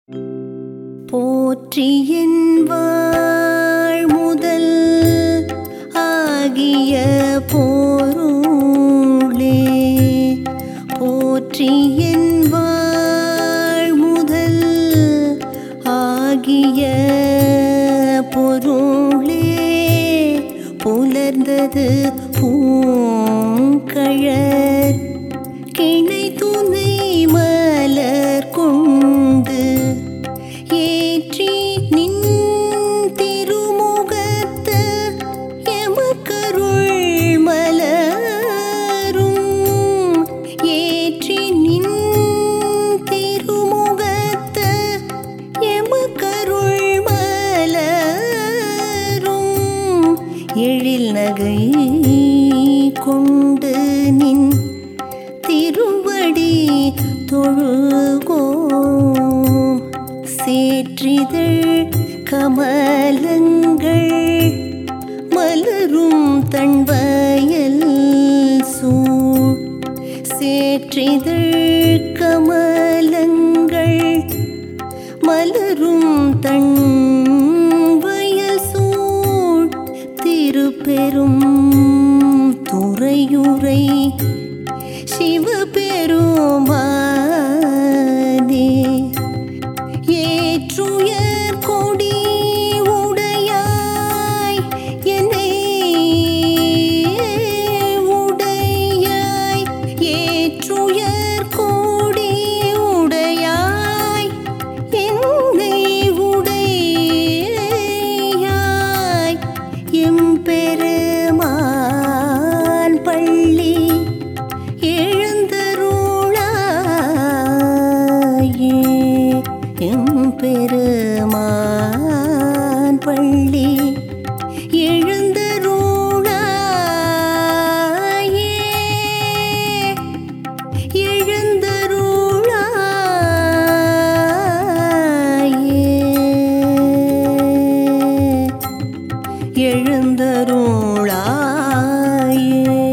போற்றி என் வாழ்முதல் ஆகிய பொருளே, போற்றி என் வாழ்முதல் ஆகிய பொருளே, புலர்ந்தது பூங்கழற் கிணை துணை மலர் கொண்டு ஏற்றி நின் திருமுகத்து எமக்கருள் மலரும், ஏற்றி நின் திருமுகத்து எமக்கருள் மலரும், எழில் நகை கொண்டு நின் திருவடி தொழுகோம். சேற்றிதழ் கமலங்கள் மலரும் தன்வயல் சூழ், சேற்றிதழ் கமலங்கள் மலரும் தன்வயல் சூழ், திருப்பெரும் துறையுரை சிவபெருமானே, ஏற்றுயர் கொடி உடையாய் என்னை உடையாய், ஏற்றுயர் கொடி உடையாய் என்னை உடையாய், எம்பெருமான் பள்ளி எழுந்தருளாயே, எம்பெருமான் பள்ளி எழுந்தருளாயே, எழுந்தருளாயே, எழுந்தருளாயே.